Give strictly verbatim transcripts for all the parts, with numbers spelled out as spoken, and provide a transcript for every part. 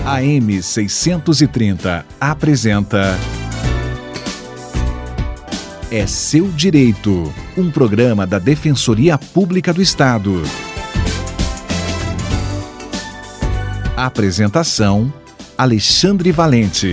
A M seiscentos e trinta apresenta É Seu Direito, um programa da Defensoria Pública do Estado. Apresentação: Alexandre Valente.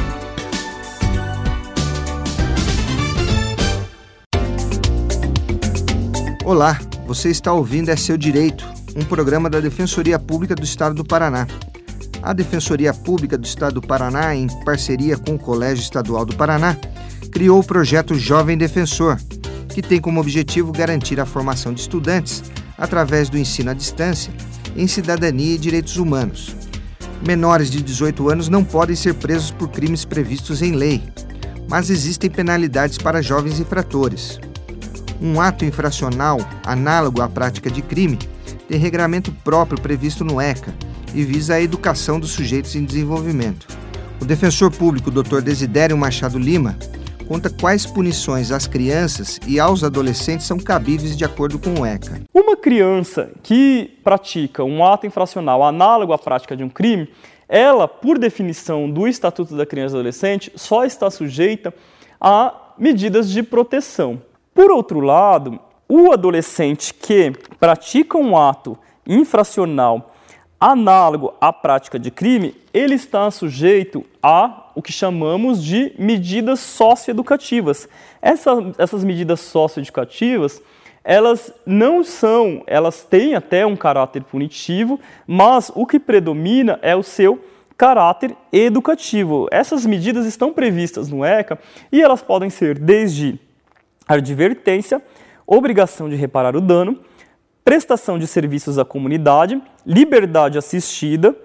Olá, você está ouvindo É Seu Direito, um programa da Defensoria Pública do Estado do Paraná. A Defensoria Pública do Estado do Paraná, em parceria com o Colégio Estadual do Paraná, criou o projeto Jovem Defensor, que tem como objetivo garantir a formação de estudantes através do ensino à distância em cidadania e direitos humanos. Menores de dezoito anos não podem ser presos por crimes previstos em lei, mas existem penalidades para jovens infratores. Um ato infracional análogo à prática de crime tem regramento próprio previsto no ECA e visa a educação dos sujeitos em desenvolvimento. O defensor público doutor Desidério Machado Lima conta quais punições às crianças e aos adolescentes são cabíveis de acordo com o ECA. Uma criança que pratica um ato infracional análogo à prática de um crime, ela, por definição do Estatuto da Criança e do Adolescente, só está sujeita a medidas de proteção. Por outro lado, o adolescente que pratica um ato infracional análogo à prática de crime, ele está sujeito a o que chamamos de medidas socioeducativas. Essa, essas medidas socioeducativas, elas não são, elas têm até um caráter punitivo, mas o que predomina é o seu caráter educativo. Essas medidas estão previstas no ECA e elas podem ser desde advertência, obrigação de reparar o dano, prestação de serviços à comunidade, liberdade assistida.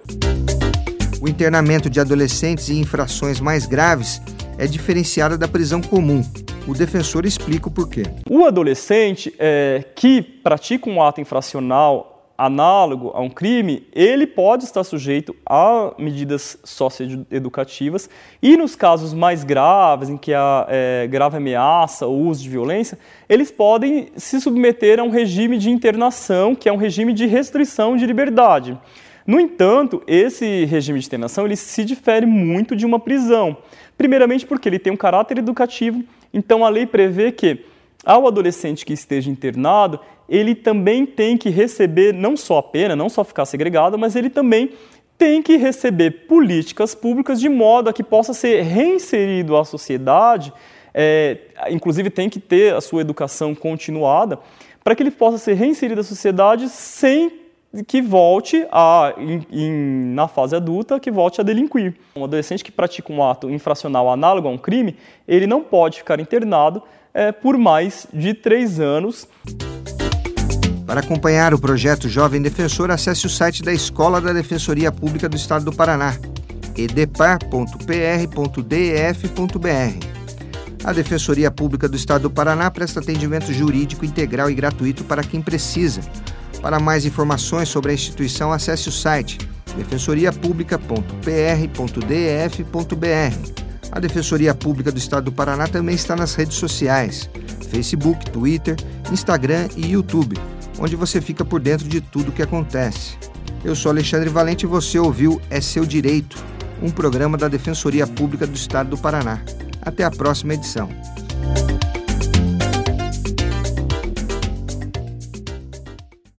O internamento de adolescentes em infrações mais graves é diferenciado da prisão comum. O defensor explica o porquê. O adolescente é, que pratica um ato infracional análogo a um crime, ele pode estar sujeito a medidas socioeducativas e nos casos mais graves, em que há é, grave ameaça ou uso de violência, eles podem se submeter a um regime de internação, que é um regime de restrição de liberdade. No entanto, esse regime de internação ele se difere muito de uma prisão. Primeiramente porque ele tem um caráter educativo, então a lei prevê que ao adolescente que esteja internado, ele também tem que receber não só a pena, não só ficar segregado, mas ele também tem que receber políticas públicas de modo a que possa ser reinserido à sociedade, é, inclusive tem que ter a sua educação continuada, para que ele possa ser reinserido à sociedade sem que volte a, em, em, na fase adulta, que volte a delinquir. Um adolescente que pratica um ato infracional análogo a um crime, ele não pode ficar internado é, por mais de três anos. Para acompanhar o projeto Jovem Defensor, acesse o site da Escola da Defensoria Pública do Estado do Paraná, edepar ponto p r ponto d e f ponto b r. A Defensoria Pública do Estado do Paraná presta atendimento jurídico integral e gratuito para quem precisa. Para mais informações sobre a instituição, acesse o site defensoria pública ponto p r ponto d e f ponto b r. A Defensoria Pública do Estado do Paraná também está nas redes sociais, Facebook, Twitter, Instagram e YouTube, onde você fica por dentro de tudo o que acontece. Eu sou Alexandre Valente e você ouviu É Seu Direito, um programa da Defensoria Pública do Estado do Paraná. Até a próxima edição.